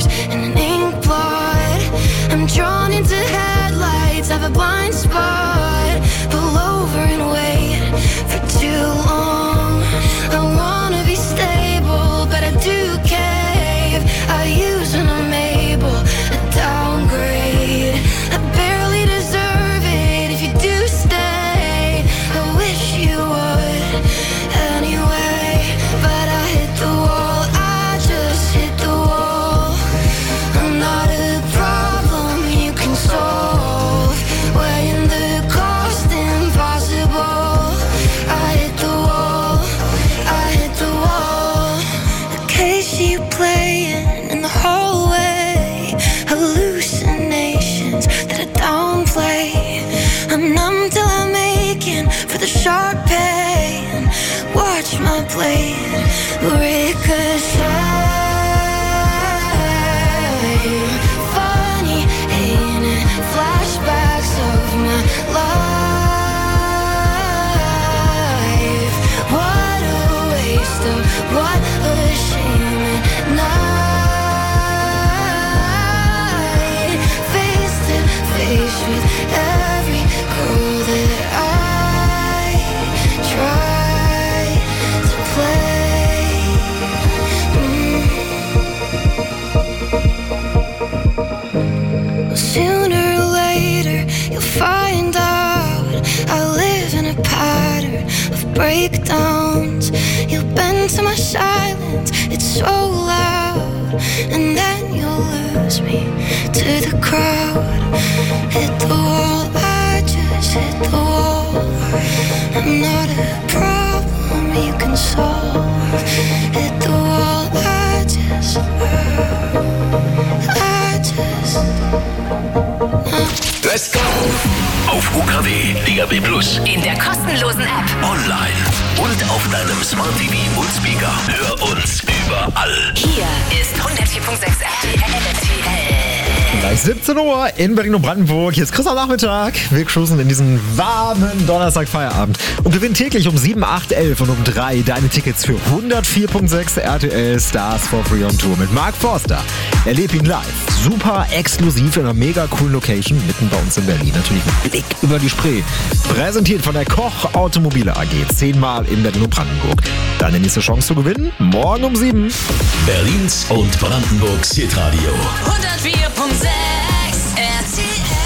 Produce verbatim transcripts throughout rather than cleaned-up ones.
colors in an ink blot. I'm drawn into headlights, have a blind spot. Pull over and wait for too long. I wanna be stable, but I do cave. I use when I'm able, a downgrade. I barely deserve it if you do stay. I wish you would anyway, but I hit the wall, I just hit the wall. I'm not a problem you can solve, weighing the cost impossible. I hit the wall, I hit the wall. The case you playing in the hallway, hallucinations that I downplay. I'm numb till I'm aching for the sharp pain. Watch my blade ricochet. Funny, ain't it? Flashbacks of my life. What a waste of, what a shame at night. Face to face with every girl that I try to play. Mm. Sooner or later you'll find out I live in a pattern of breakdowns. You'll bend to my silence, it's so loud, and then you'll lose me to the crowd. Hit the wall, I just hit the wall. I'm not a problem you can solve. Hit the wall, I just, I just. Let's go! Auf U K W, DAB Plus, in der kostenlosen App, online und auf deinem Smart T V und Speaker. Hör uns überall. Hier ist hundertvier Komma sechs R T L. Gleich siebzehn Uhr in Berlin und Brandenburg. Hier ist Chris am Nachmittag. Wir cruisen in diesen warmen Donnerstag-Feierabend und gewinnen täglich um sieben, acht, elf und um drei deine Tickets für hundertvier Komma sechs R T L Stars for Free on Tour mit Mark Forster. Erleb ihn live. Super exklusiv in einer mega coolen Location mitten bei uns in Berlin. Natürlich mit Blick über die Spree. Präsentiert von der Koch Automobile A G. Zehnmal in Berlin und Brandenburg. Deine nächste Chance zu gewinnen? Morgen um sieben. Berlins und Brandenburgs Hitradio. hundertvier Komma sechs R T L.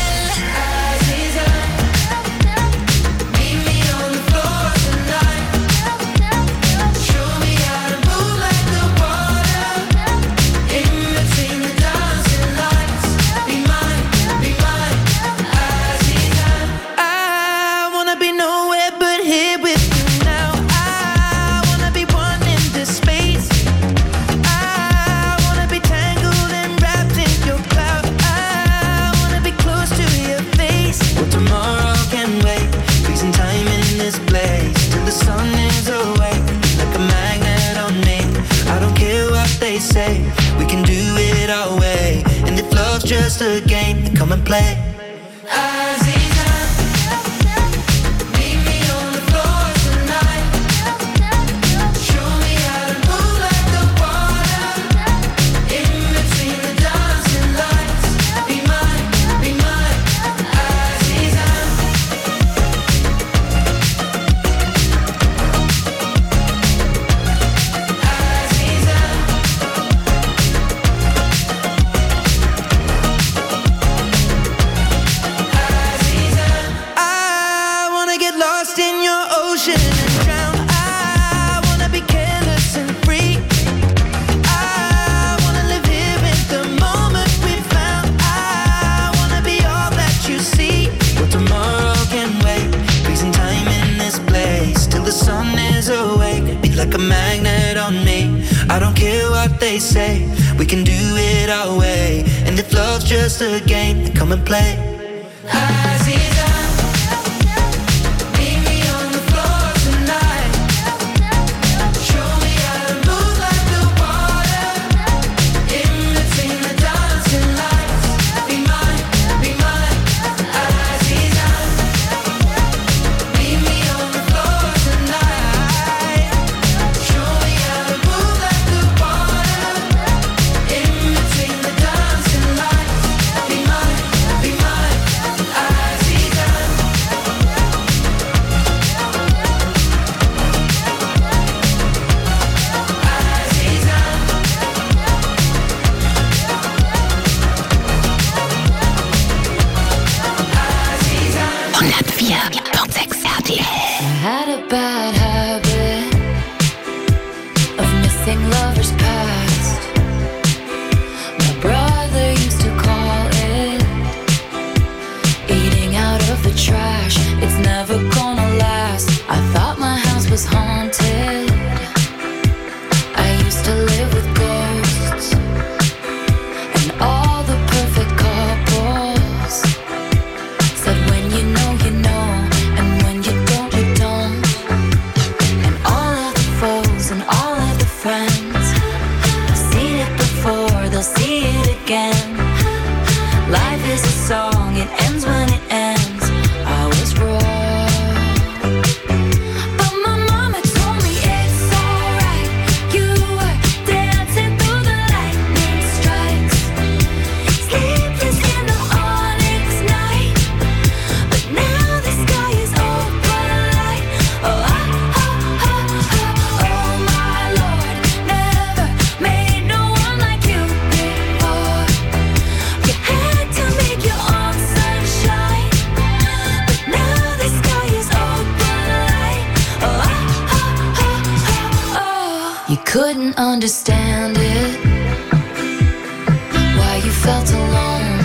We can do it our way, and if love's just a game, then come and play. They say we can do it our way, and if love's just a game, then come and play. Between the again. Life is a song, it ends when it ends. I was wrong. Couldn't understand it, why you felt alone.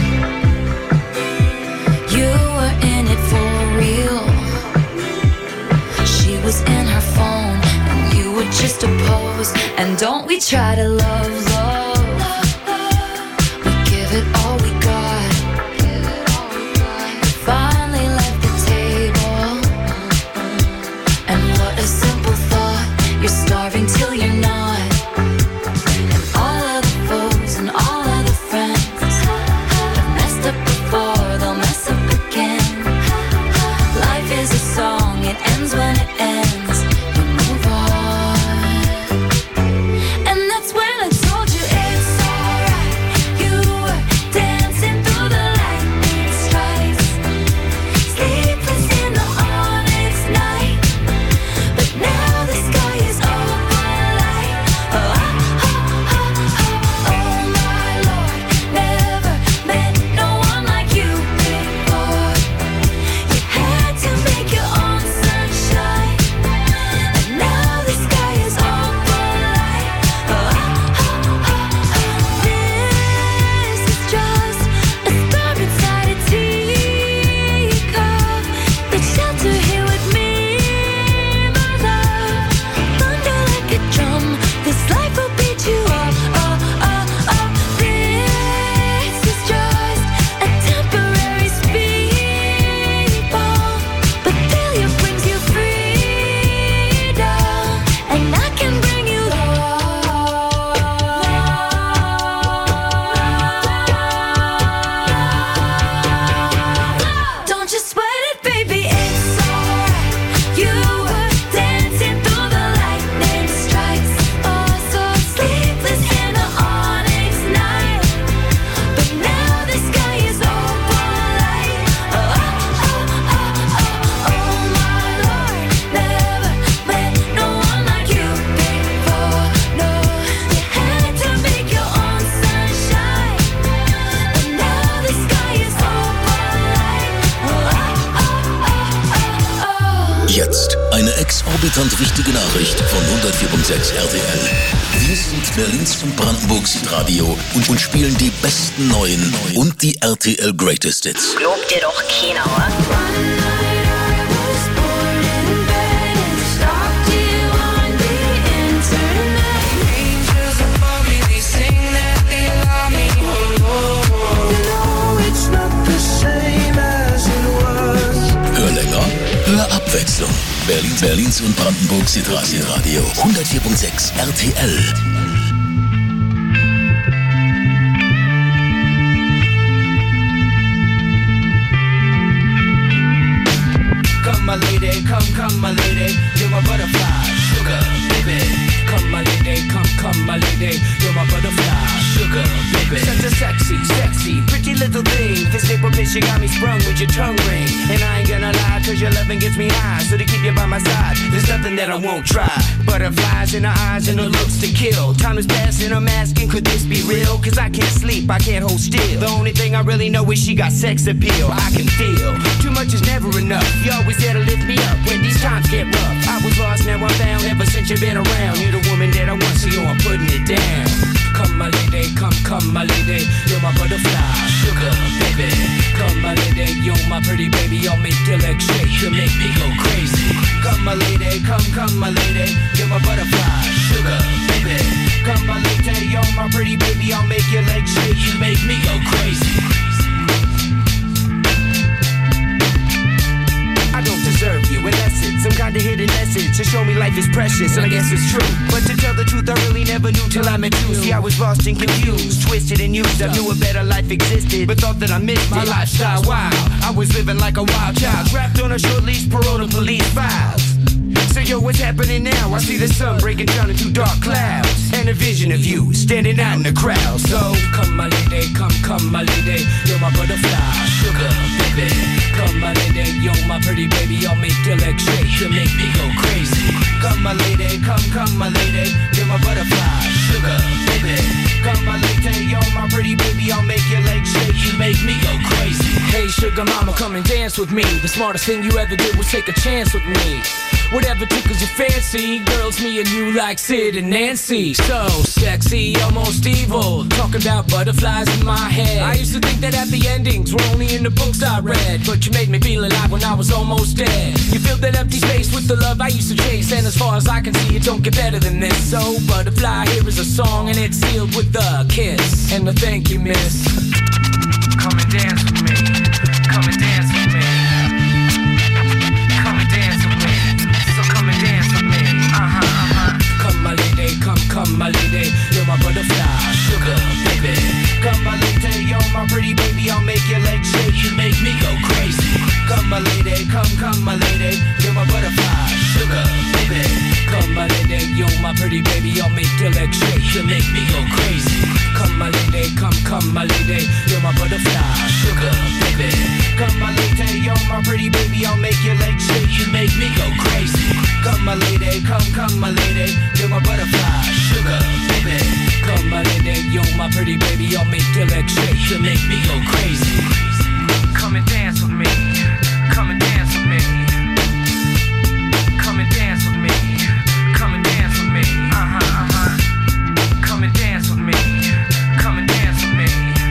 You were in it for real. She was in her phone and you were just a pose. And don't we try to love, love. We give it all we got. Finally left the table. And what a simple thought. You're starving till you're not. Exorbitant wichtige Nachricht von hundertvier Komma sechs R T L. Wir sind Berlins und Brandenburgs Radio und, und spielen die besten neuen und die R T L Greatest Hits. Glaubt dir doch keiner, wa? Hör länger, hör Abwechslung. Berlin, Berlins und Brandenburgs Radio. hundertvier Komma sechs R T L. Come my lady, come, come my lady, you're my butterfly, sugar, baby. Come my lady, come, come my lady, you're my butterfly, sugar, baby. Such a sexy, sexy, pretty little thing. This April bitch, you got me sprung with your tongue ring. And I ain't gonna lie, cause your loving gets me high. So to keep you by my side, there's nothing that I won't try. Butterflies in her eyes and her looks to kill. Time is passing, I'm asking, could this be real? Cause I can't sleep, I can't hold still. The only thing I really know is she got sex appeal. I can feel, too much is never enough. You always there to lift me up when these times get rough. I was lost, now I'm found, ever since you've been around. You're the woman that I want, so yo, I'm putting it down. Come my lady, come, come my lady, you're my butterfly, sugar, baby. Come my lady, you're my pretty baby, I'll make your legs shake, you'll make me go crazy. Come my lady, come, come my lady, you're my butterfly, sugar, baby. Come my lady, you're my pretty baby, I'll make your legs shake, you make me go crazy. I don't deserve you, unless it's some kind of hidden message to show me like life is precious, and I guess it's true. But to tell the truth, I really never knew till I met you. See, I was lost and confused, twisted and used. I knew a better life existed, but thought that I missed my lifestyle. Wow, I was living like a wild child, trapped on a short leash, parole to police files. So yo, what's happening now? I see the sun breaking down into dark clouds, and a vision of you standing out in the crowd. So come my lady, come, come my lady, you're my butterfly, sugar baby. Come my lady, you're my pretty baby, I'll make your legs shake, you make me go crazy. Come my lady, come, come my lady, you're my butterfly, sugar baby. Come my lady, you're my pretty baby, I'll make your legs shake, you make me go crazy. Hey sugar mama, come and dance with me. The smartest thing you ever did was take a chance with me. Whatever tickles your fancy, girls, me and you like Sid and Nancy. So sexy, almost evil, talking about butterflies in my head. I used to think that happy endings were only in the books I read, but you made me feel alive when I was almost dead. You filled that empty space with the love I used to chase, and as far as I can see, it don't get better than this. So butterfly, here is a song, and it's sealed with a kiss and a thank you, miss. Come and dance with me, come and dance with me, come and dance with me. Come and dance with me, uh-huh, uh-huh. Come my lady, come, come my lady, you're my butterfly, sugar baby. Come my lady, you're my pretty baby, I'll make your legs shake, you make me go crazy. Come my lady, come, come my lady, you're my butterfly, sugar baby. Come my lady, you're my pretty baby, I'll make your legs shake, you make me go crazy. Come my lady, come, come my lady, you're my butterfly, sugar baby. Come my lady, you're my pretty baby, I'll make your legs shake, you make me go crazy. Come my lady, come, come my lady, you're my butterfly, sugar baby. Come my lady, you're my pretty baby, I'll make your legs shake, you make me go crazy. Come and dance with me, come and dance with me, come and dance with me, come and dance with me, uh-huh, uh-huh. Come and dance with me, come and dance with me,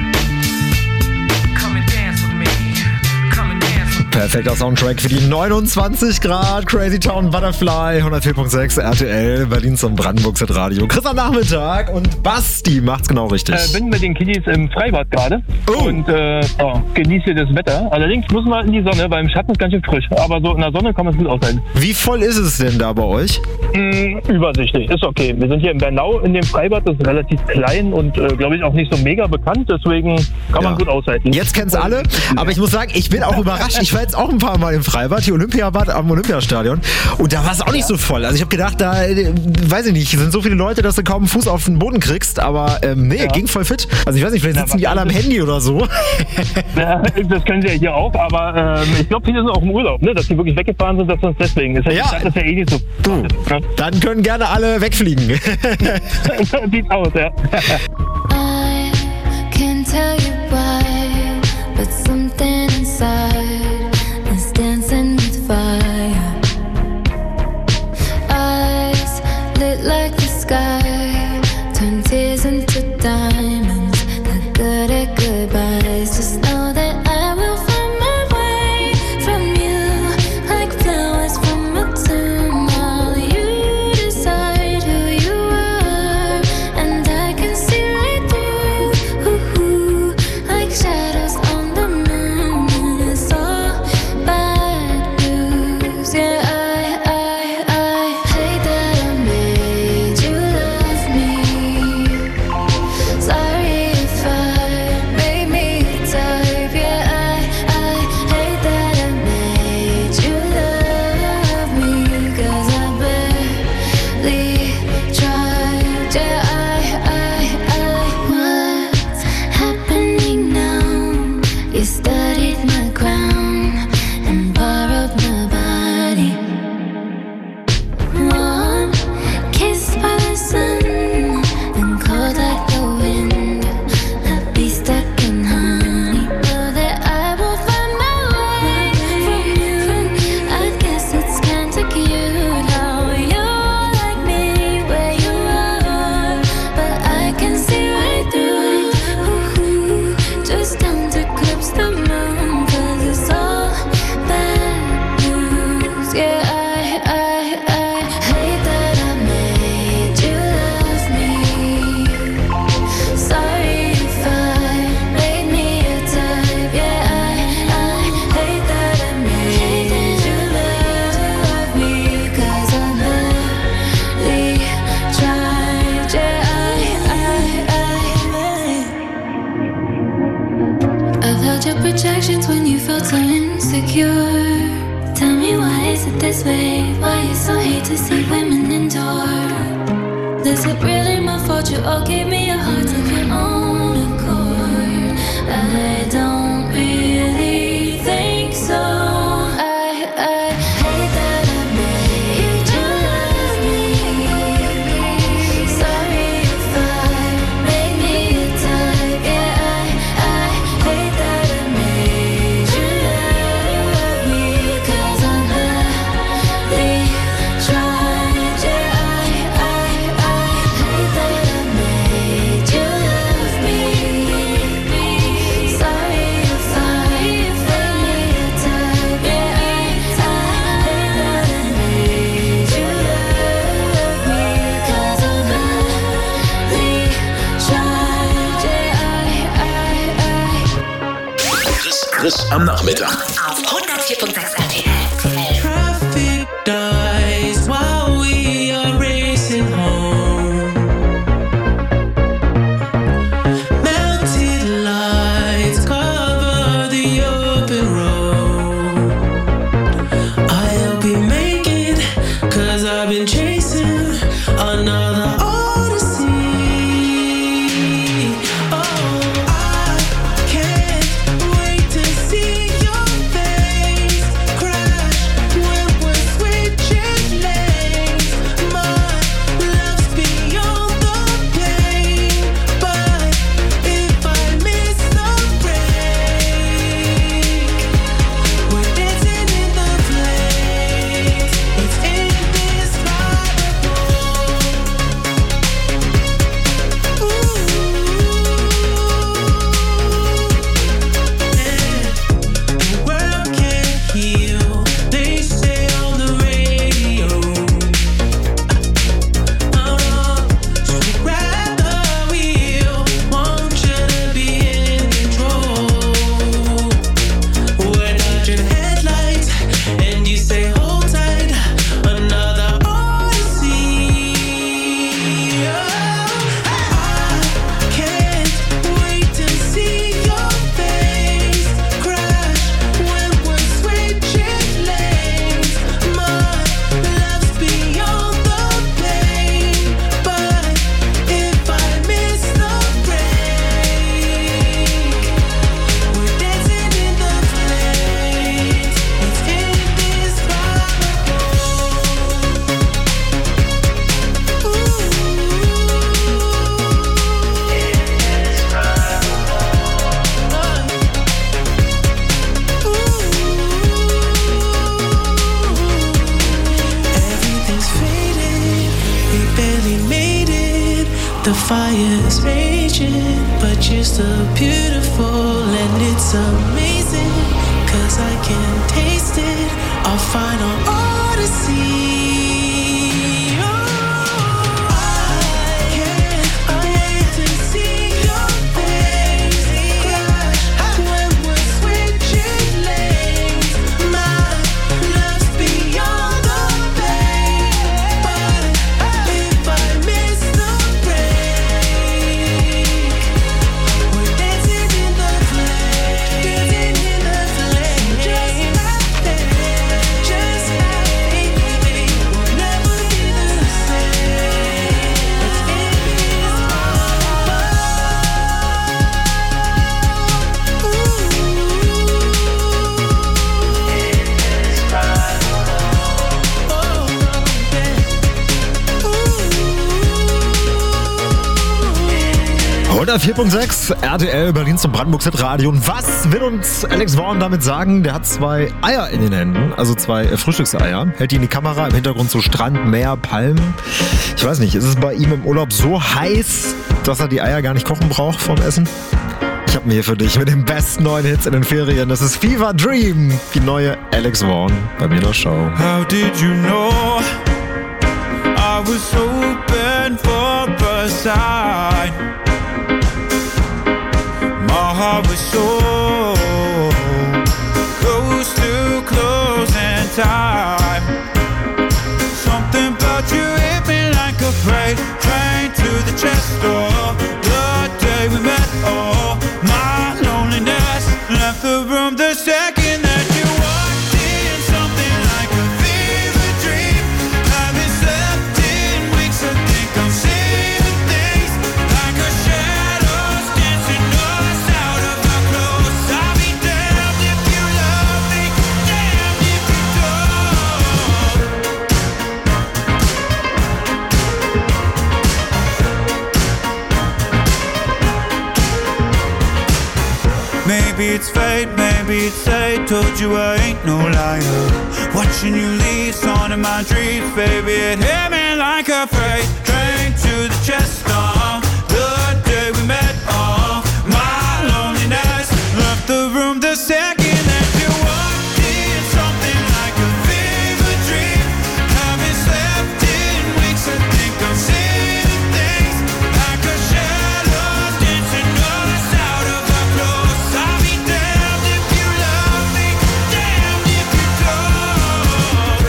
come and dance with me, come and dance with me. Perfekter Soundtrack für die neunundzwanzig Grad Crazy Town Butterfly, hundertvier Komma sechs R T L, Berlin zum Brandenburgs Radio. Chris am Nachmittag und Basti macht's genau richtig. Ich äh, bin mit den Kiddies im Freibad gerade oh. und äh, oh, genieße das Wetter. Allerdings muss man in die Sonne, weil im Schatten ist ganz schön frisch. Aber so in der Sonne kann man es gut aushalten. Wie voll ist es denn da bei euch? Mm, übersichtlich, ist okay. Wir sind hier in Bernau in dem Freibad, das ist relativ klein und äh, glaube ich auch nicht so mega bekannt. Deswegen kann man ja. gut aushalten. Jetzt kennt's alle, aber ich muss sagen, ich bin auch überrascht. Ich war jetzt auch ein paar Mal im Freibad, hier Olympiabad am Olympiastadion, und da war es auch nicht so voll. Also ich habe gedacht, da, weiß ich nicht, sind so viele Leute, dass du kaum einen Fuß auf den Boden kriegst, aber ähm, nee, ja. ging voll fit. Also ich weiß nicht, vielleicht sitzen ja, die alle am Handy oder so. Ja, das können sie ja hier auch, aber ähm, ich glaube, viele sind auch im Urlaub, ne? Dass die wirklich weggefahren sind, dass das deswegen ist. Ja, das ist ja eh nicht so. Du, ne? Dann können gerne alle wegfliegen. Sieht aus, ja. I can't tell you why, but something inside is dancing with fire. Eyes lit like the sky, turn tears into diamonds. They're good at goodbyes. Just know that I will find my way from you, like flowers from a tomb. While you decide who you are, and I can see right through without your projections when you felt so insecure. Tell me why is it this way? Why you so hate to see women endure? Is it really my fault you all gave me a heart of your own accord? I don't really think so. Chris am Nachmittag. Auf hundertvier Komma sechs R T L. Traffic dies while we are racing home. Melted lights cover the open road. I hope you make it, cause I've been chasing another odyssey. Oh, I can't wait to see your face crash when we're switching lanes. My love's beyond the pain, but if I miss the break, we're dancing in the flames. It's indescribable. The world can't heal, they say on the radio. Oh no, so grab the wheel, want you to be in control. We're dodging headlights, and you say hold tight, another odyssey. I can't wait to see your face crash when we're switching lanes. My love's beyond the pain, but if I miss the break, we're dancing in the flames. It's indescribable. Everything's faded, we barely made it. The fire's raging, but you're still beautiful, and it's amazing, cause I can taste it, our final odyssey. Oh, I can't wait to see your face crash when we're switching lanes. My love's beyond the pain, but if I miss the break, we're dancing in the flames, dancing in the flames, just like that, just like we'll never be the same. hundertvier Komma sechs R T L Berlin zum Brandenburg Hit Radio. Und was will uns Alex Vaughn damit sagen? Der hat zwei Eier in den Händen, also zwei äh, Frühstückseier. Hält die in die Kamera, im Hintergrund so Strand, Meer, Palmen. Ich weiß nicht, ist es bei ihm im Urlaub so heiß, dass er die Eier gar nicht kochen braucht vom Essen? Ich habe mir hier für dich mit den besten neuen Hits in den Ferien. Das ist Fever Dream, die neue Alex Vaughn bei mir in der Show. How did you know I was open for a sign? My heart was so close to closing time. Something about you hit me like a freight train to the chest door. The day we met, oh, my loneliness Maybe it's fate, maybe it's fate. Told you I ain't no liar. Watching you leave, on in my dreams, baby. It hit me like a freight train to the chest. Uh, the day we met, uh, my loneliness left the room the second that you walked in. Something like a fever dream. Haven't slept in weeks. I think I'm seeing things like a shadow dancing us out of our clothes. I'll be damned if you love me, damned if you don't.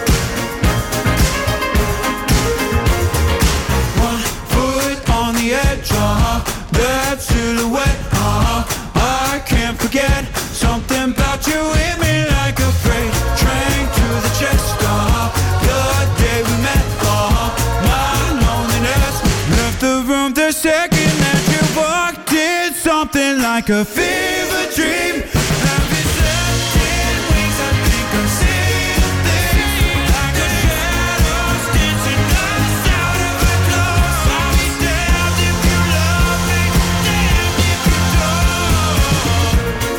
One foot on the edge, uh-huh. That silhouette, uh-huh. I can't forget. Something about you hit me like a freight train to the chest, uh-huh. The day we met, uh-huh. My loneliness left the room the second that you walked in. Something like a fever dream. Haven't slept in weeks. I think I'm seeing things like a shadow dancing us out of our clothes. I'll be damned if you love me, damned if you don't.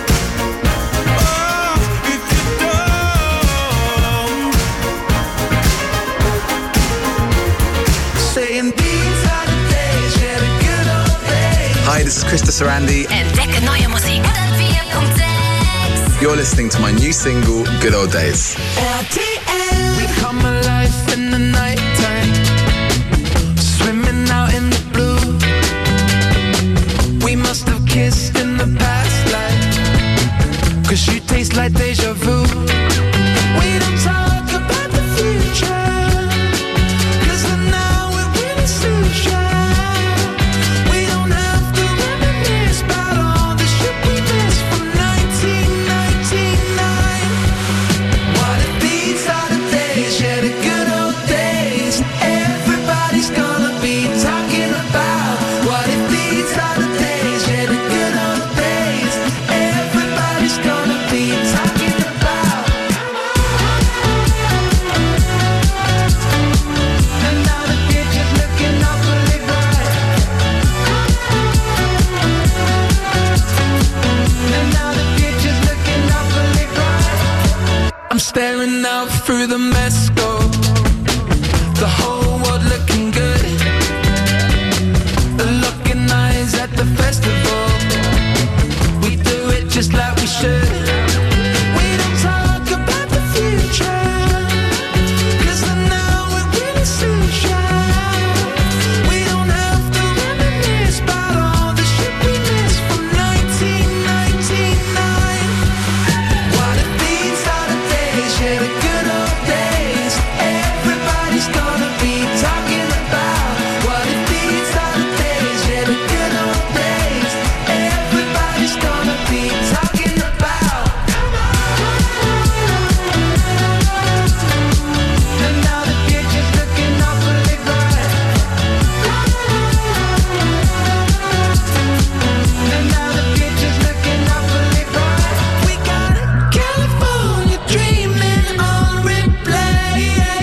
Oh, if you don't. Saying these are the days, yeah, the good old days. Hi, this is Krista Sarandi. Entdecke neue Musik. hundertvier Komma sechs. You're listening to my new single, Good Old Days. R T L. We come alive in the nighttime, swimming out in the blue. We must have kissed in the past life, 'cause you taste like deja vu. We don't talk about the future, 'cause the now it really suits ya. We don't have to reminisce about all the shit we missed from nineteen ninety-nine. What if these are the days, yeah, the good old days, everybody's gonna be talking about? What if these are the days, yeah, the good old days, everybody's gonna be talking about? And now the future's looking awfully bright. And now the future's looking awfully bright. I'm staring out through the mesoscope, the whole world looking good, looking eyes at the festival. We do it just like we should. We don't talk about the future, 'cause the now it really suits ya. We don't have to reminisce about all the shit we missed from nineteen ninety-nine. What if these are the days, yeah, the good old days, everybody's gonna be talking about? What if these are the days, yeah, the good old days, everybody's gonna be talking about? And now the future's looking awfully bright. And now the future's looking awfully bright. We got California dreaming on replay.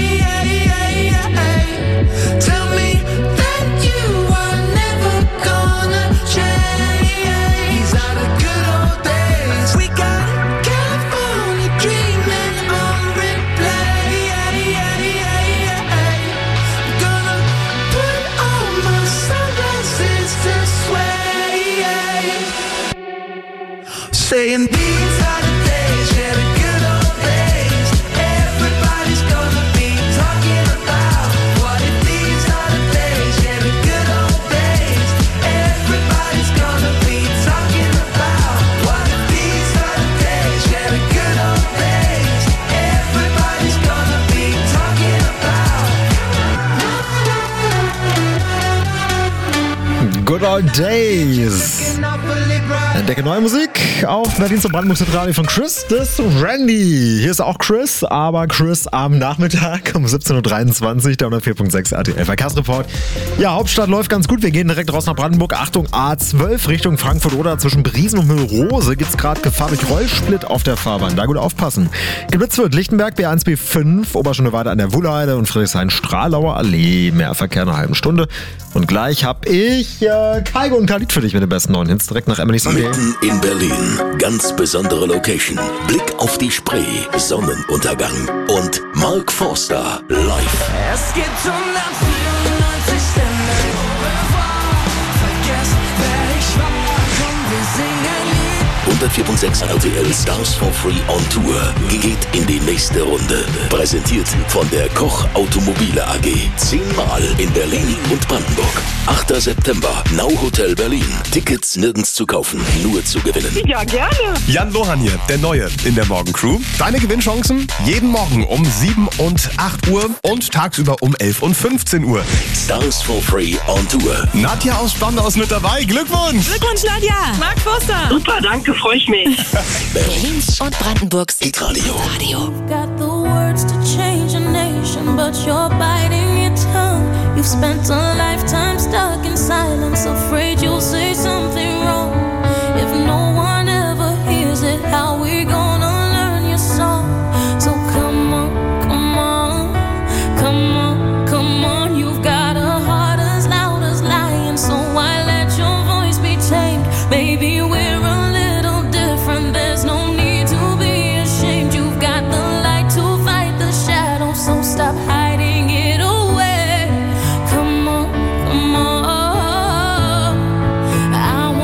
Tell me that you are never gonna change. These are the good old days. We got California dreaming on replay. Gonna put all my sunglasses to sway. Saying these are the days, yeah, the good old days, everybody's gonna be talking about. What if these are the days, yeah, the good old days, everybody's gonna be talking about? What if these are the days, yeah, the good old days, everybody's gonna be talking about? Good Old Days. Entdecke neue Musik auf Berlins und Brandenburgs Radio von Chris, das Randy. Hier ist auch Chris, aber Chris am Nachmittag um siebzehn Uhr dreiundzwanzig, der hundertvier Komma sechs R T L Verkehrsreport. Ja, Hauptstadt läuft ganz gut. Wir gehen direkt raus nach Brandenburg. Achtung, A zwölf Richtung Frankfurt-Oder. Zwischen Briesen und Mühlrose gibt es gerade Gefahr durch Rollsplit auf der Fahrbahn. Da gut aufpassen. Geblitzt wird Lichtenberg, B eins, B fünf, Oberstunde weiter an der Wulleheide und Friedrichshain-Stralauer Allee. Mehr Verkehr in einer halben Stunde. Und gleich hab ich äh, Kaigo und Khalid für dich mit den besten neuen Hits direkt nach Emily's on the Mitten in Berlin. Ganz besondere Location. Blick auf die Spree, Sonnenuntergang und Mark Forster live. Es gibt hundertvierundneunzig Stimmen. Vergesst, wer ich war. Komm, wir singen Lied. hundertvier Komma sechs R T L Stars for Free on Tour geht in die nächste Runde. Präsentiert von der Koch Automobile A G. Zehnmal in Berlin und Brandenburg. achter September, Now Hotel Berlin. Tickets nirgends zu kaufen, nur zu gewinnen. Ja, gerne. Jan Lohan hier, der Neue in der Morgencrew. Deine Gewinnchancen jeden Morgen um sieben und acht Uhr und tagsüber um elf und fünfzehn Uhr. Stars for Free on Tour. Nadja aus Spandau ist mit dabei. Glückwunsch! Glückwunsch, Nadja. Mark Forster. Super, danke, freue ich mich. Berlins Und Brandenburgs Hitradio. Radio. Got the words to change a nation, but you're biting your tongue. You've spent a lifetime stuck in silence, afraid you'll say something wrong. If no one ever hears it, how we gonna learn your song? So come on, come on, come on, come on. You've got a heart as loud as lion, so why let your voice be tamed? Maybe we're a little different, there's no need to be ashamed. You've got the light to fight the shadow, so stop hiding it away. Come on, come on. I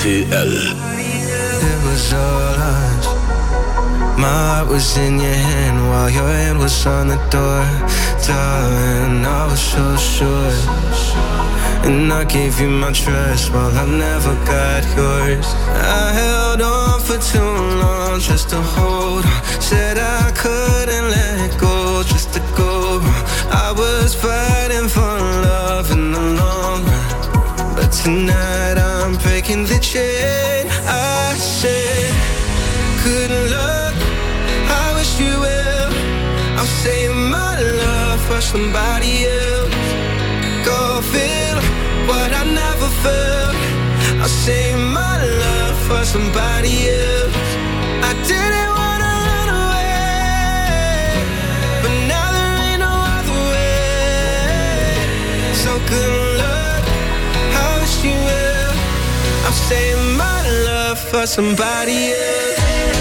T L. It was all us. My heart was in your hand while your hand was on the door. Darling, I was so sure. And I gave you my trust while I never got yours. I held on for too long just to hold on. Said I couldn't let go just to go wrong. I was fighting for love in the long run, but tonight I'm breaking the chain. I said, good luck, I wish you well. I'm saving my love for somebody else. Go feel what I never felt. I'll save my love for somebody else. I didn't wanna run away, but now there ain't no other way. So good luck, I wish you well. I'll save my love for somebody else.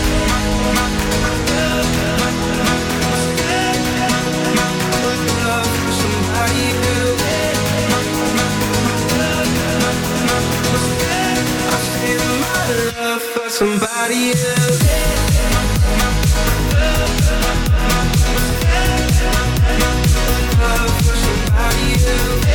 Love for somebody else. Love for somebody else.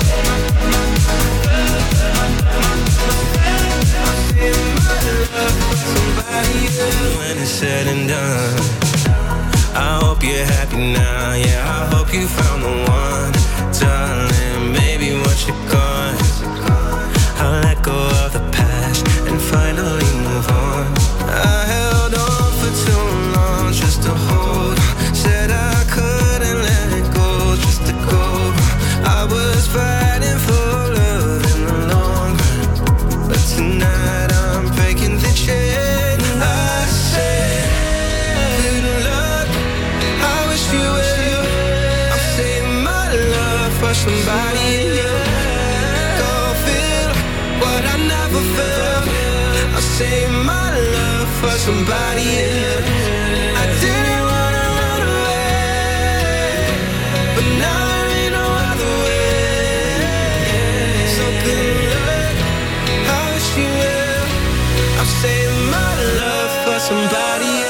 Love for somebody else. When it's said and done, I hope you're happy now. Yeah, I hope you found the one, darling. Maybe once you're gone, I'll let go of the past and finally move on. I held on for too long just to hold on. Said I couldn't let go just to go wrong. I was fighting for love in the long run, but tonight I'm breaking the chain. I said, good luck, I wish you well. I'm saving my love for somebody else. What I never felt, I'll save my love for somebody else. I didn't wanna run away, but now there ain't no other way. So good luck, I wish you well. I'll save my love for somebody else.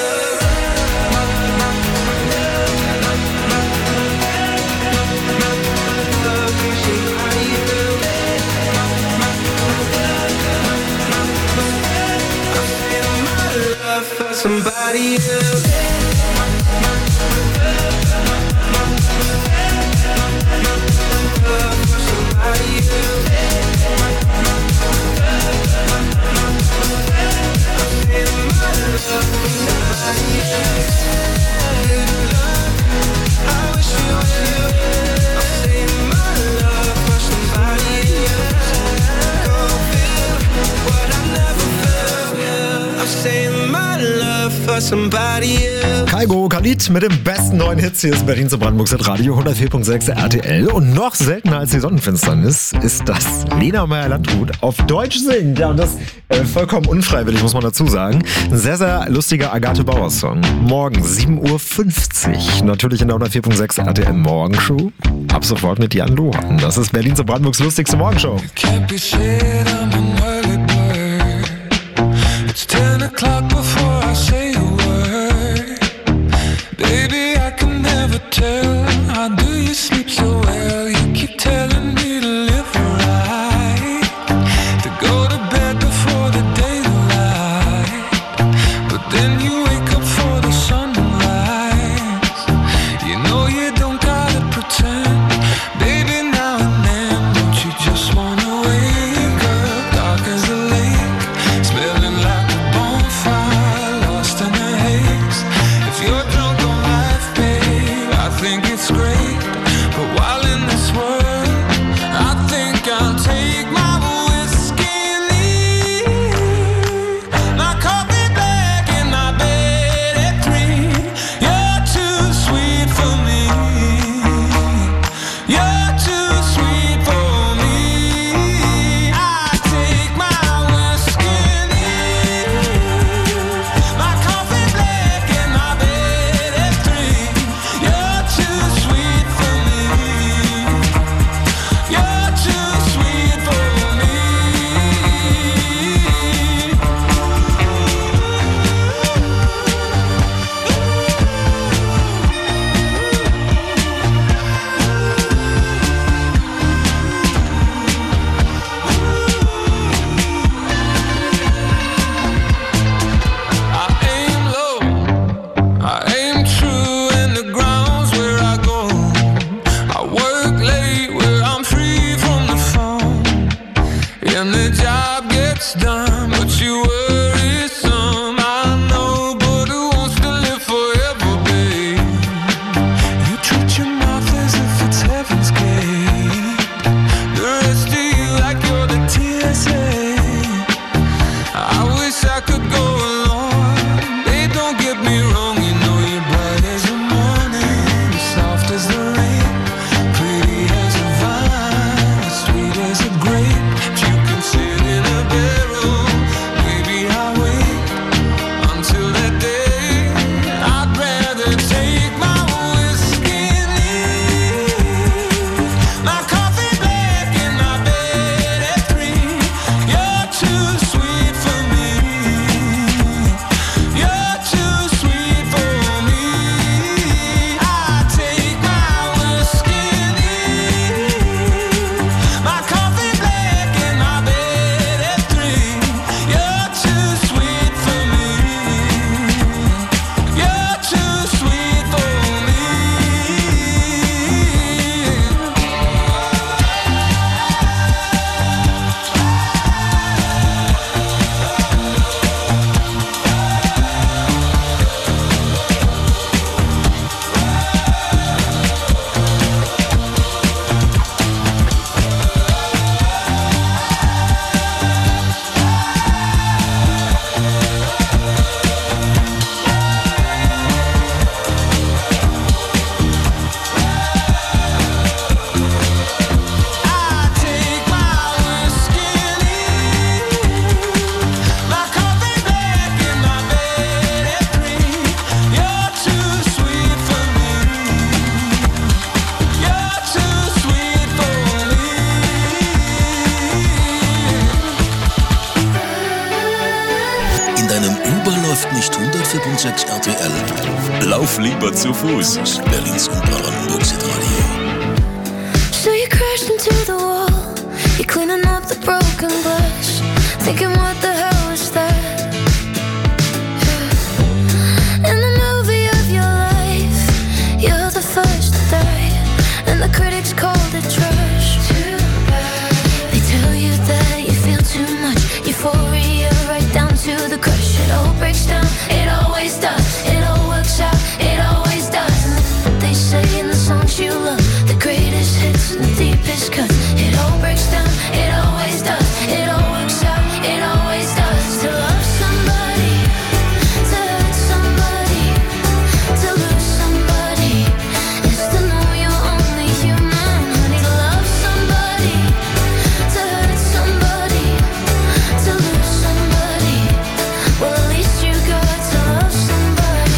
For somebody else. Love for somebody else. I'm in my love for somebody else. Good luck, I wish you well. I'm saving my love for somebody else. Go feel what I never felt. I'm saving my love for somebody else. Kaigo Khalid mit dem besten neuen Hits. Hier ist Berlin zu Brandenburg Radio hundertvier Komma sechs R T L. Und noch seltener als die Sonnenfinsternis ist, dass Lena Meyer-Landrut auf Deutsch singt. Ja, und das äh, vollkommen unfreiwillig, muss man dazu sagen. Ein sehr, sehr lustiger Agathe Bauer-Song. Morgen sieben Uhr fünfzig. Natürlich in der hundertvier Komma sechs R T L Morgenshow. Ab sofort mit Jan Lohan. Das ist Berlin zu Brandenburgs lustigste Morgenshow. It's ten o'clock before I say a word. Baby, I can never tell. How do you sleep so well? You keep telling me to live right, to go to bed before the daylight. But then you wake up for the sunrise. You know you don't gotta pretend. Baby, now and then, don't you just wanna wake up dark as a lake, smelling like a bonfire, lost in läuft nicht hundertvier Komma sechs R T L. Lauf lieber zu Fuß. Berlins und Brandenburgs Radio. So you crashed into the wall. You're cleaning up the broken glass. Thinking what the hell was that? In the movie of your life, you're the first to die, and the critics called it trash. They tell you that you feel too much euphoria, right down to the crush. It all breaks down, it always does. It all works out, it always does. And they say in the songs you love, the greatest hits and the deepest cuts. It all breaks down, it always does. It all works out, it always does. To love somebody, to hurt somebody, to lose somebody, is to know you're only human. Honey, to love somebody, to hurt somebody, to lose somebody. Well, at least you got to love somebody.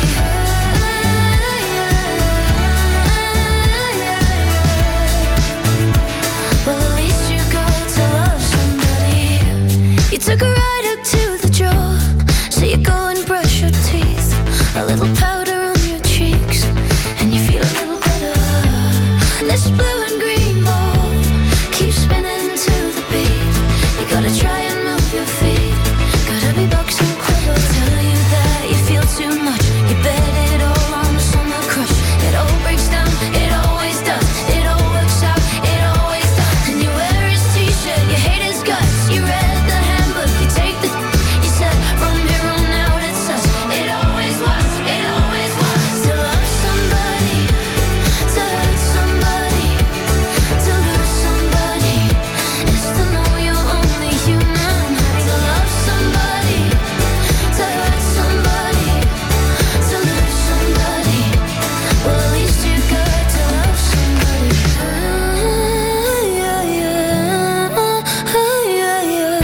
Well, at least you got to love somebody. You took a ride up to the drawer, so you go and brush your teeth. A little powder on your cheeks, and you feel a little better. This blue and green ball keeps spinning to the beat. You gotta try and move your feet. Gotta be boxing clever. Tell you that you feel too much. You bet it all on the summer crush. It all breaks down, it always does. It all works out, it always does. And you wear his t-shirt, you hate his guts. You read the handbook, you take the. You said from here on out it's us. It always was, it always was. To love somebody, to hurt somebody, to lose somebody, is to know you're only human. To love somebody, to hurt somebody, to lose somebody. Well, at least you got to love somebody. Ah, yeah, yeah. Ah, yeah, yeah.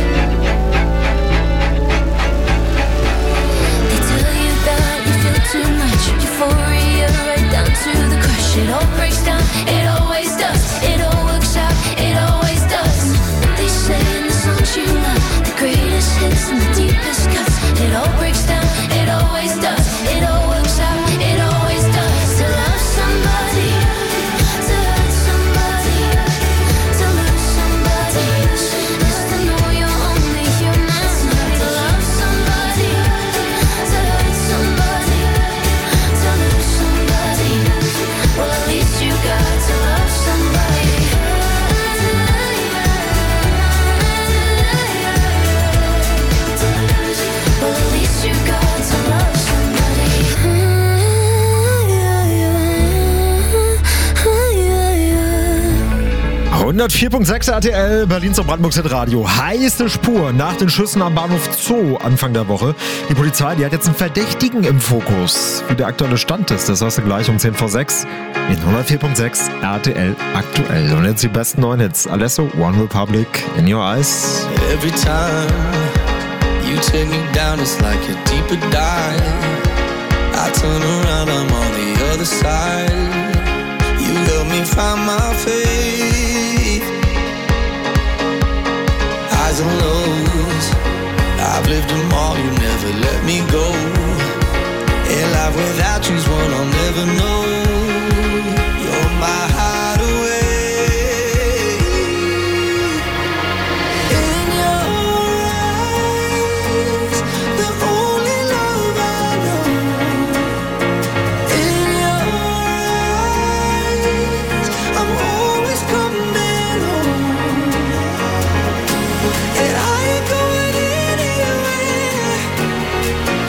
They tell you that you feel too much euphoria, right down to the crush. It all breaks down, it always does. It all works out, it always does. They say in the songs you love, the greatest hits and the deepest cuts. It all breaks down, it always does. It all works out, it always does. To love somebody, to hurt somebody, to lose somebody, is to know you're only human. To love somebody, to hurt somebody, to lose somebody. Well, at least you got to love somebody. Well, at least you got to love somebody. hundertvier Komma sechs R T L, Berlins und Brandenburgs Radio. Heiße Spur nach den Schüssen am Bahnhof Zoo Anfang der Woche. Die Polizei, die hat jetzt einen Verdächtigen im Fokus. Wie der aktuelle Stand ist, das hast du gleich um zehn vor sechs in hundertvier Komma sechs R T L aktuell. Und jetzt die besten neuen Hits. Alesso, One Republic, In Your Eyes. Every time you take me down, it's like a deeper dive. I turn around, I'm on the other side. You help me find my faith. Highs and lows, I've lived them all, you never let me go. And life without you's one I'll never know. You're my hideaway. In your eyes, the only love I know. In your eyes, I'm always coming home. And I ain't going anywhere.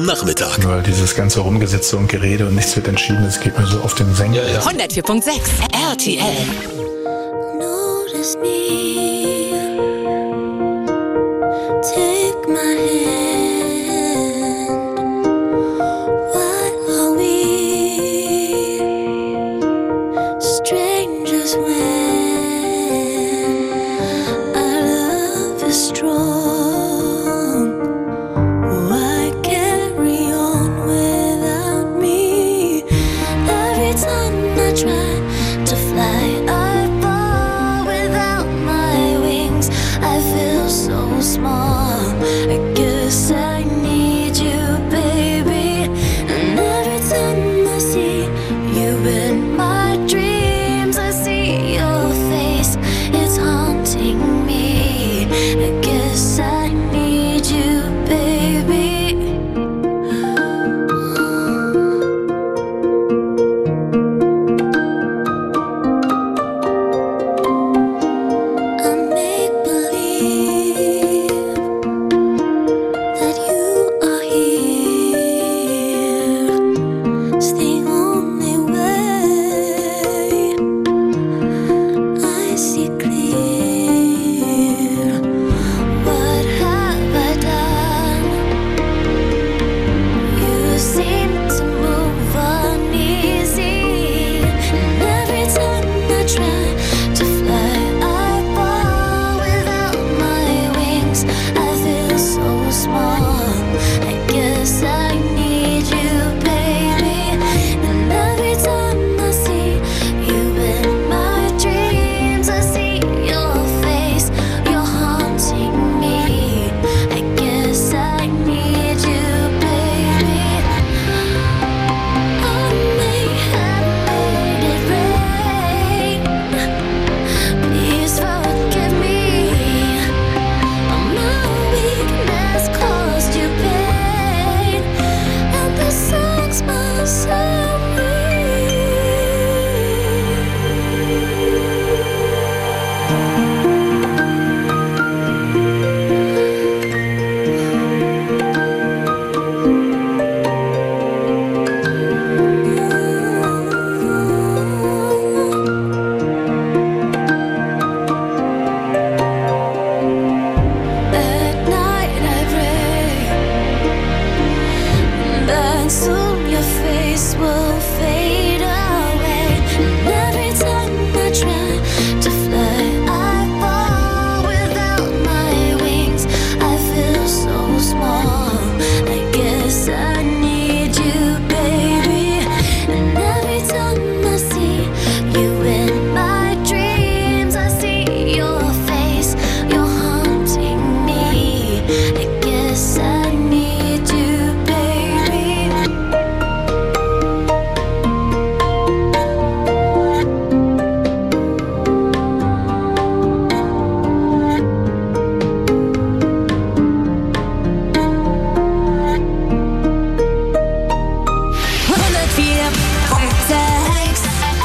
am Nachmittag. Nur dieses ganze Rumgesitze und Gerede und nichts wird entschieden, das geht mir so auf den Senkel. Ja, ja. hundertvier Komma sechs R T L. Notice me, take my hand. Why are we strangers when our love is strong? Why carry on without me? Every time I try to fly, I fall without my wings. I feel so small. I guess I need you, baby. And every time I see you in my dreams, I see your face. It's haunting me. I guess I need you, baby. I make believe that you are here. It's the only way. I see clear. What have I done? You seem to move uneasy, and every time I try to fly, I fall without my wings. I feel so small. I guess I need you, baby. And every time I see you in my dreams, I see your face. You're haunting me. I guess I need you, baby. I may have made it rain. Please forgive me. My weakness caused you pain, and this sucks my soul. At night I pray that soon your face will fade away. And every time I try to fly, I fall without my wings. I feel so small. I guess I need you, baby. And every time I see you in my dreams, I see your face. You're haunting me. I guess I need you, baby. hundertvier Komma sechs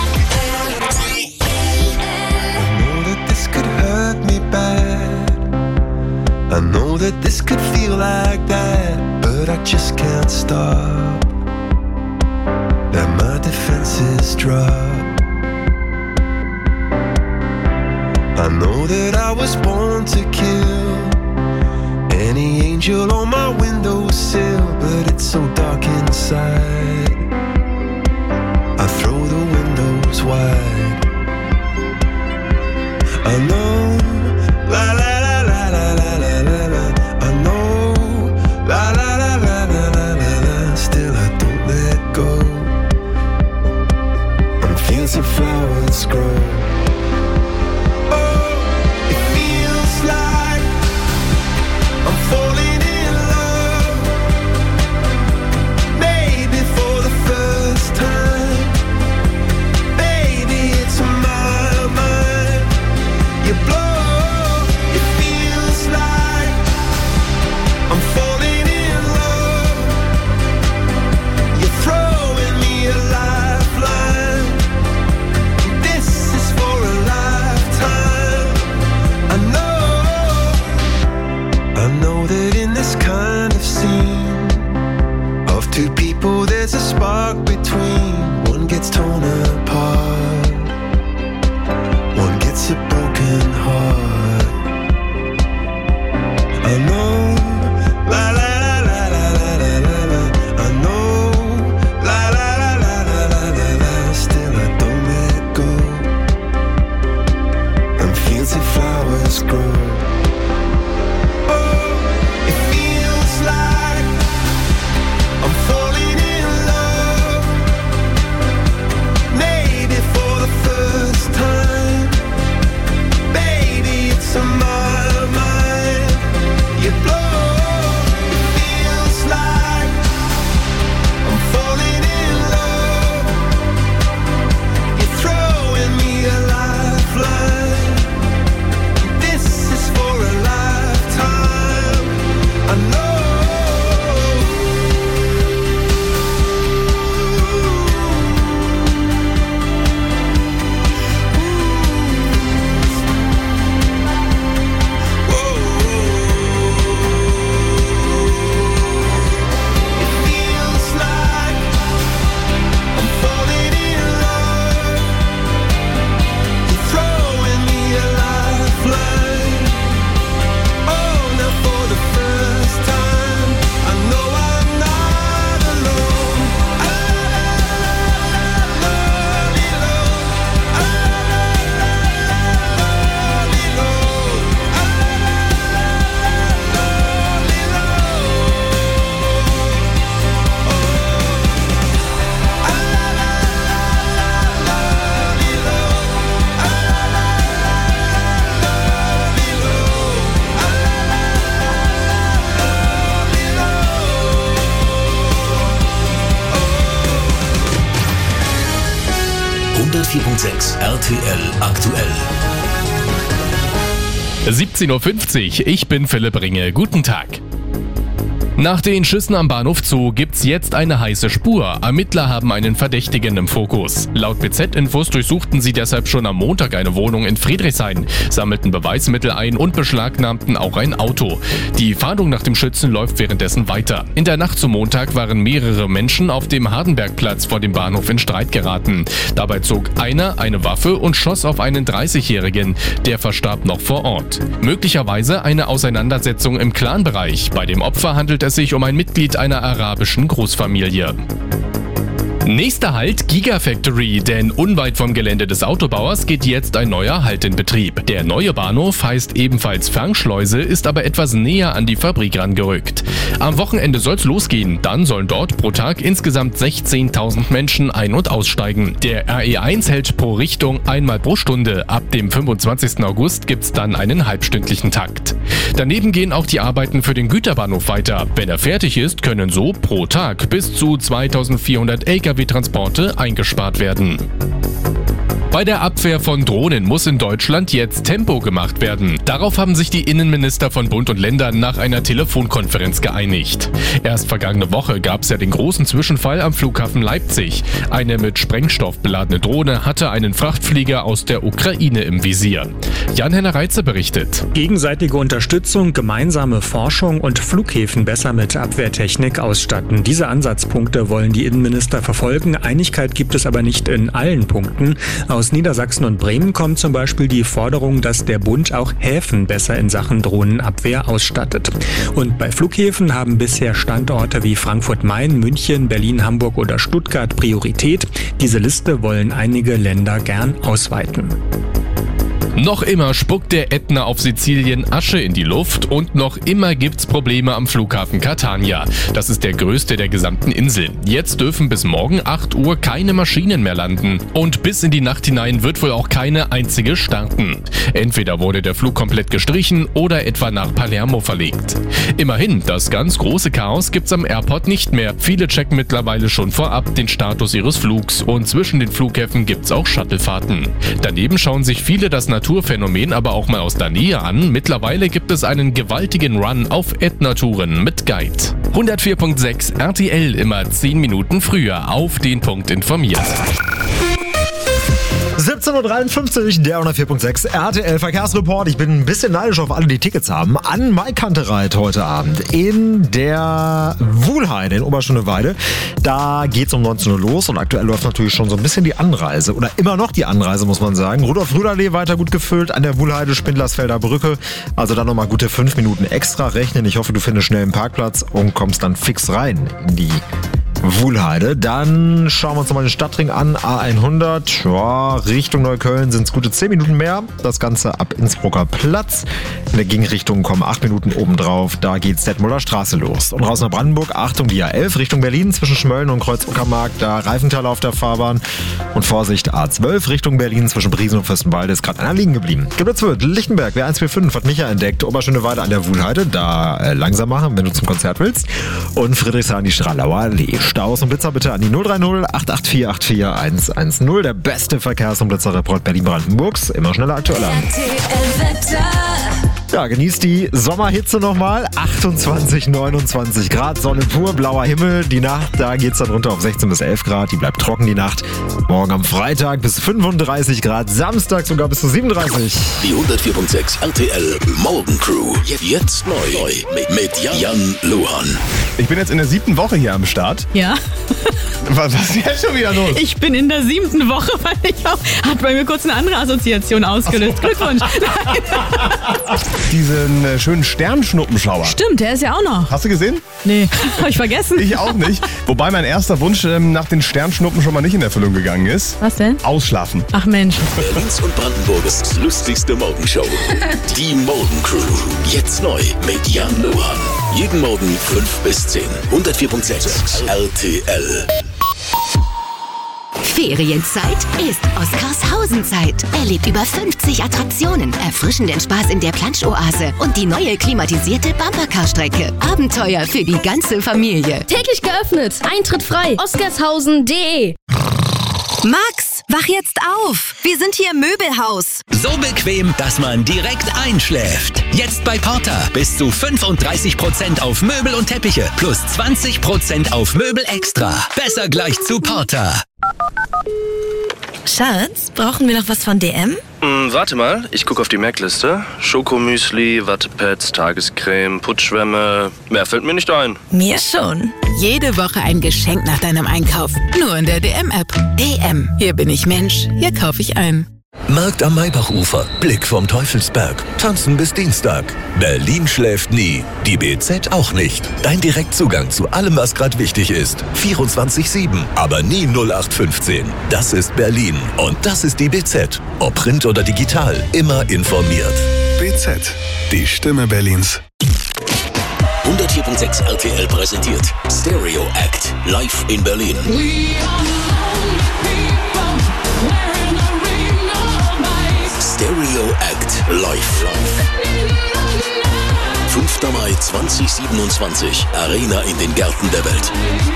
know that this could hurt me bad. I know that this could feel like that, but I just can't stop. That my defenses drop. I know that I was born to kill any angel on my windowsill, but it's so dark inside. I throw the windows wide. I know, la la la la la la la la la. I know, la la la la la la la la. Still I don't let go. I'm fancy flowers grow. Oh, it feels like I'm falling in love. Maybe for the hundertvier Komma sechs R T L aktuell. siebzehn Uhr fünfzig, ich bin Philipp Ringe. Guten Tag. Nach den Schüssen am Bahnhof Zoo gibt's jetzt eine heiße Spur. Ermittler haben einen Verdächtigen im Fokus. Laut B Z-Infos durchsuchten sie deshalb schon am Montag eine Wohnung in Friedrichshain, sammelten Beweismittel ein und beschlagnahmten auch ein Auto. Die Fahndung nach dem Schützen läuft währenddessen weiter. In der Nacht zum Montag waren mehrere Menschen auf dem Hardenbergplatz vor dem Bahnhof in Streit geraten. Dabei zog einer eine Waffe und schoss auf einen dreißigjährigen. Der verstarb noch vor Ort. Möglicherweise eine Auseinandersetzung im Clanbereich. Bei dem Opfer handelt es sich um ein Mitglied einer arabischen Großfamilie. Nächster Halt Gigafactory, denn unweit vom Gelände des Autobauers geht jetzt ein neuer Halt in Betrieb. Der neue Bahnhof heißt ebenfalls Fangschleuse, ist aber etwas näher an die Fabrik rangerückt. Am Wochenende soll's losgehen, dann sollen dort pro Tag insgesamt sechzehntausend Menschen ein- und aussteigen. Der R E eins hält pro Richtung einmal pro Stunde. Ab dem fünfundzwanzigsten August gibt's dann einen halbstündlichen Takt. Daneben gehen auch die Arbeiten für den Güterbahnhof weiter. Wenn er fertig ist, können so pro Tag bis zu zweitausendvierhundert L K W-Transporte eingespart werden. Bei der Abwehr von Drohnen muss in Deutschland jetzt Tempo gemacht werden. Darauf haben sich die Innenminister von Bund und Ländern nach einer Telefonkonferenz geeinigt. Erst vergangene Woche gab es ja den großen Zwischenfall am Flughafen Leipzig. Eine mit Sprengstoff beladene Drohne hatte einen Frachtflieger aus der Ukraine im Visier. Jan-Henner Reitze berichtet. Gegenseitige Unterstützung, gemeinsame Forschung und Flughäfen besser mit Abwehrtechnik ausstatten. Diese Ansatzpunkte wollen die Innenminister verfolgen. Einigkeit gibt es aber nicht in allen Punkten. Aus Niedersachsen und Bremen kommt zum Beispiel die Forderung, dass der Bund auch Häfen besser in Sachen Drohnenabwehr ausstattet. Und bei Flughäfen haben bisher Standorte wie Frankfurt-Main, München, Berlin, Hamburg oder Stuttgart Priorität. Diese Liste wollen einige Länder gern ausweiten. Noch immer spuckt der Ätna auf Sizilien Asche in die Luft und noch immer gibt's Probleme am Flughafen Catania. Das ist der größte der gesamten Insel. Jetzt dürfen bis morgen acht Uhr keine Maschinen mehr landen. Und bis in die Nacht hinein wird wohl auch keine einzige starten. Entweder wurde der Flug komplett gestrichen oder etwa nach Palermo verlegt. Immerhin, das ganz große Chaos gibt's am Airport nicht mehr. Viele checken mittlerweile schon vorab den Status ihres Flugs und zwischen den Flughäfen gibt's auch Shuttlefahrten. Daneben schauen sich viele das Naturphänomen aber auch mal aus der Nähe an. Mittlerweile gibt es einen gewaltigen Run auf Ätna-Touren mit Guide. hundertvier Komma sechs R T L immer zehn Minuten früher auf den Punkt informiert. siebzehn Uhr dreiundfünfzig, der hundertvier Komma sechs R T L Verkehrsreport. Ich bin ein bisschen neidisch auf alle, die Tickets haben. An Mike Kantereit heute Abend in der Wuhlheide in Oberschöneweide. Da geht's um neunzehn Uhr los und aktuell läuft natürlich schon so ein bisschen die Anreise. Oder immer noch die Anreise, muss man sagen. Rudolf-Rüder-Allee weiter gut gefüllt, an der Wuhlheide, Spindlersfelder Brücke. Also dann nochmal gute fünf Minuten extra rechnen. Ich hoffe, du findest schnell einen Parkplatz und kommst dann fix rein in die Wuhlheide. Dann schauen wir uns nochmal den Stadtring an. A hundert, ja, Richtung Neukölln sind es gute zehn Minuten mehr. Das Ganze ab Innsbrucker Platz. In der Gegenrichtung kommen acht Minuten obendrauf. Da geht's Detmolder Straße los. Und raus nach Brandenburg, Achtung, die A elf Richtung Berlin zwischen Schmölln und Kreuz-Uckermark. Da Reifental auf der Fahrbahn. Und Vorsicht, A zwölf Richtung Berlin zwischen Briesen und Fürstenwalde ist gerade einer liegen geblieben. Geblitz-Wirt, Lichtenberg, W eins vier fünf hat Micha entdeckt. Oberschöneweide an der Wuhlheide. Da äh, langsam machen, wenn du zum Konzert willst. Und Friedrichshain, die Stralauer Allee. Staus und Blitzer bitte an die null drei null acht acht vier acht vier eins eins null. Der beste Verkehrs- und Blitzerreport Berlin-Brandenburgs. Immer schneller, aktueller. Ja, genießt die Sommerhitze nochmal. achtundzwanzig, neunundzwanzig Grad, Sonne pur, blauer Himmel. Die Nacht, da geht's dann runter auf sechzehn bis elf Grad. Die bleibt trocken die Nacht. Morgen am Freitag bis fünfunddreißig Grad. Samstag sogar bis zu siebenunddreißig. Die hundertvier Komma sechs R T L Morgencrew. Jetzt neu mit Jan Luhan. Ich bin jetzt in der siebten Woche hier am Start. Ja. Was ist jetzt schon wieder los? Ich bin in der siebten Woche, weil ich auch, hat bei mir kurz eine andere Assoziation ausgelöst. Glückwunsch. Diesen äh, schönen Sternschnuppenschauer. Stimmt, der ist ja auch noch. Hast du gesehen? Nee, hab ich vergessen. Ich auch nicht. Wobei mein erster Wunsch ähm, nach den Sternschnuppen schon mal nicht in Erfüllung gegangen ist. Was denn? Ausschlafen. Ach Mensch. Berlins und Brandenburgs lustigste Morgenshow. Die Morgencrew. Jetzt neu mit Jan Luhan. Jeden Morgen fünf bis zehn. hundertvier Komma sechs R T L. Ferienzeit ist Oskarshausen-Zeit. Erlebt über fünfzig Attraktionen, erfrischenden Spaß in der Plansch-Oase und die neue klimatisierte Bumpercar-Strecke. Abenteuer für die ganze Familie. Täglich geöffnet. Eintritt frei. oskarshausen punkt de. Max! Wach jetzt auf! Wir sind hier im Möbelhaus. So bequem, dass man direkt einschläft. Jetzt bei Porter bis zu fünfunddreißig Prozent auf Möbel und Teppiche plus zwanzig Prozent auf Möbel extra. Besser gleich zu Porter. Schatz, brauchen wir noch was von D M? Hm, warte mal, ich gucke auf die Merkliste. Schokomüsli, Wattepads, Tagescreme, Putzschwämme. Mehr fällt mir nicht ein. Mir schon. Jede Woche ein Geschenk nach deinem Einkauf. Nur in der D M-App. D M. Hier bin ich Mensch. Hier kaufe ich ein. Markt am Maybachufer, Blick vom Teufelsberg, tanzen bis Dienstag. Berlin schläft nie, die B Z auch nicht. Dein Direktzugang zu allem, was gerade wichtig ist. vierundzwanzig sieben, aber nie null acht fünfzehn. Das ist Berlin und das ist die B Z. Ob Print oder digital, immer informiert. B Z, die Stimme Berlins. hundertvier Komma sechs R T L präsentiert Stereo Act, live in Berlin. Stereo Act live. fünfter Mai zweitausendsiebenundzwanzig, Arena in den Gärten der Welt.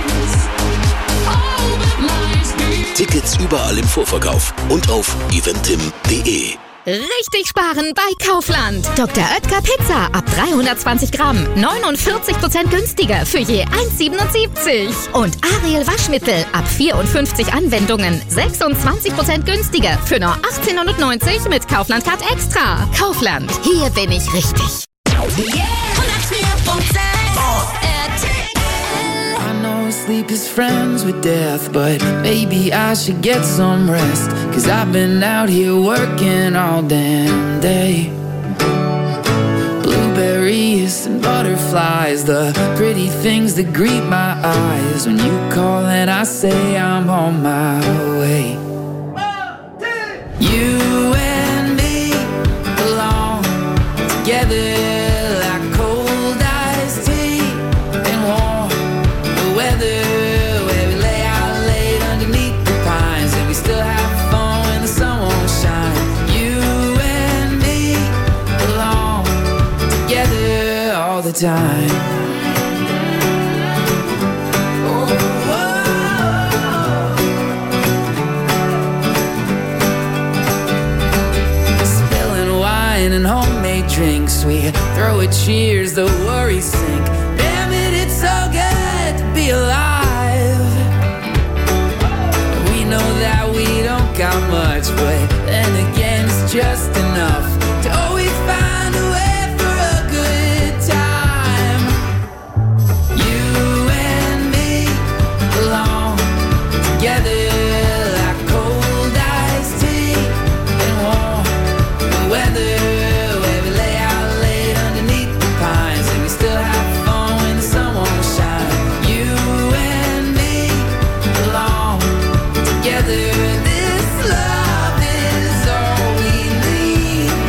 Tickets überall im Vorverkauf und auf eventim punkt de. Richtig sparen bei Kaufland. Doktor Oetker Pizza ab dreihundertzwanzig Gramm. neunundvierzig Prozent günstiger für je eins Komma siebenundsiebzig. Und Ariel Waschmittel ab vierundfünfzig Anwendungen. sechsundzwanzig Prozent günstiger für nur achtzehnhundertneunzig mit Kaufland Card Extra. Kaufland, hier bin ich richtig. Sleep is friends with death, but maybe I should get some rest. Cause I've been out here working all damn day. Blueberries and butterflies, the pretty things that greet my eyes. When you call and I say I'm on my way. You and me belong together. Time. Spilling wine and homemade drinks, we throw a cheers, the worries sink. Damn it, it's so good to be alive. We know that we don't got much, but